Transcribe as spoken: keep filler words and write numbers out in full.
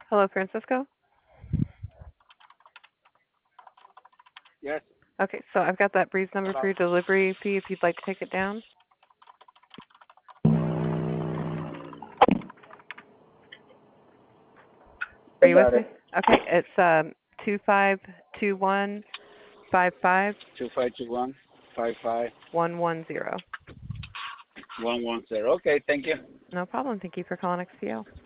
Hello, Francisco. Yes. Okay, so I've got that Breeze number for Hello. your delivery fee if you'd like to take it down. Are I you with got me? it. Okay, it's um two five two one five five Two five two one five five one one zero. one one zero. Okay. Thank you. No problem. Thank you for calling X P O.